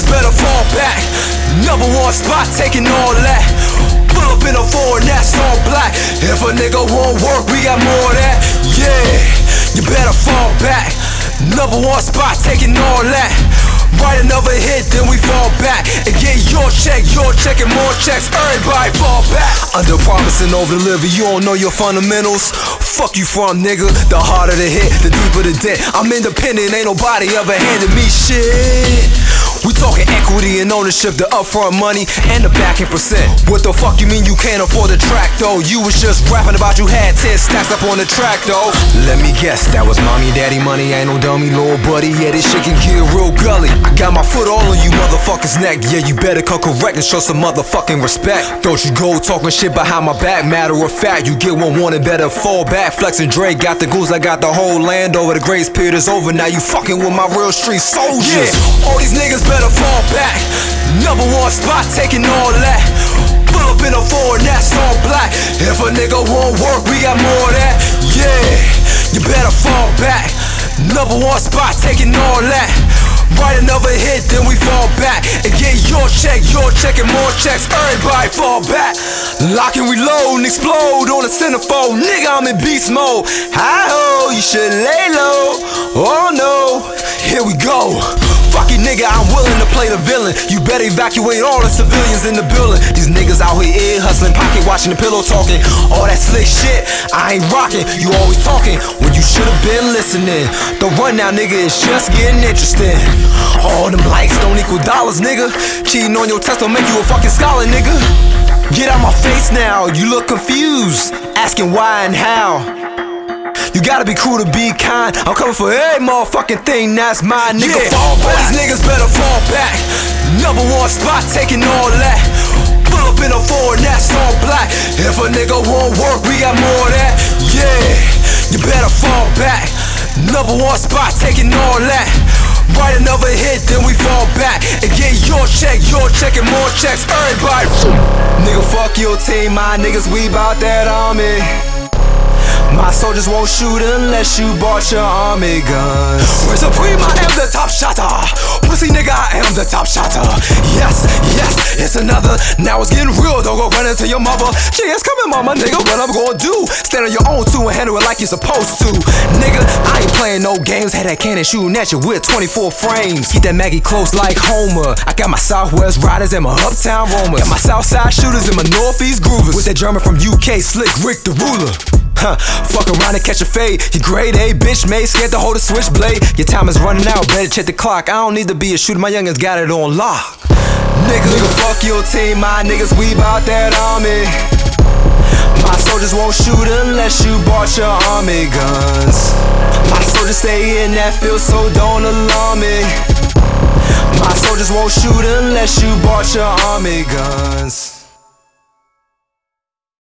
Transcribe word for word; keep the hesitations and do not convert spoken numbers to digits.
better fall back. Number one spot, taking all that. Pull up in a four and that's all black. If a nigga won't work, we got more of that. Yeah, you better fall back. Number one spot, taking all that. Write another hit, then we fall back and get your check, your check and more checks. Everybody fall back. Under promising, over deliver. You don't know your fundamentals. Fuck you from, nigga. The harder the hit, the deeper the dent. I'm independent, ain't nobody ever handed me shit. We talking equity and ownership, the upfront money and the backing percent. What the fuck you mean you can't afford the track though? You was just rapping about you had ten stacks up on the track though. Let me guess, that was mommy daddy money. Ain't no dummy, little buddy. Yeah, this shit can get real gully. I got my foot all on you motherfuckers' neck. Yeah, you better come correct and show some motherfucking respect. Don't you go talking shit behind my back. Matter of fact, you get one wanted, better fall back. Flex and Dre got the goose, I got the whole land over. The grace period is over, now you fucking with my real street soldiers. Yeah, all these niggas better fall back. Number one spot, taking all that. Pull up in a four and that's all black. If a nigga won't work, we got more of that. Yeah, you better fall back. Number one spot, taking all that. Write another hit, then we fall back and get your check, your check and more checks. Everybody fall back. Lock and reload and explode on the centerfold. Nigga, I'm in beast mode. Hi-ho, you should lay low. Oh no, here we go. Fuck you, nigga, I'm willing to play the villain. You better evacuate all the civilians in the building. These niggas out here ear hustling, pocket watching the pillow talking. All that slick shit, I ain't rocking. You always talking when you should've been listening. The rundown, nigga, is just getting interesting. All them likes don't equal dollars, nigga. Cheating on your test don't make you a fucking scholar, nigga. Get out my face now, you look confused, asking why and how. You gotta be cool to be kind. I'm coming for every motherfucking thing that's mine, nigga. Yeah, fall back. All these niggas better fall back. Number one spot, taking all that. Pull up in a four and that's all black. If a nigga won't work, we got more of that. Yeah, you better fall back. Number one spot, taking all that. Write another hit, then we fall back and get your check, your check and more checks. Everybody, nigga, fuck your team. My niggas, we bout that army. My soldiers won't shoot unless you bought your army guns. We're supreme, I am the top shotter. Pussy nigga, I am the top shotter. Yes, yes, it's another. Now it's getting real, don't go running to your mother. She is coming, mama, nigga, what I'm gonna do? Stand on your own two and handle it like you're supposed to. Nigga, I ain't playing no games. Had that cannon shooting at you with twenty-four frames. Keep that Maggie close like Homer. I got my Southwest riders and my Uptown Romers. Got my Southside shooters and my Northeast groovers. With that German from U K, Slick Rick the ruler. Huh, fuck around and catch a fade. You grade A, bitch made, scared to hold a switchblade. Your time is running out, better check the clock. I don't need to be a shooter, my youngins got it on lock. Nigga, nigga, fuck your team, my niggas, we bout that army. My soldiers won't shoot unless you bought your army guns. My soldiers stay in that field, so don't alarm me. My soldiers won't shoot unless you bought your army guns.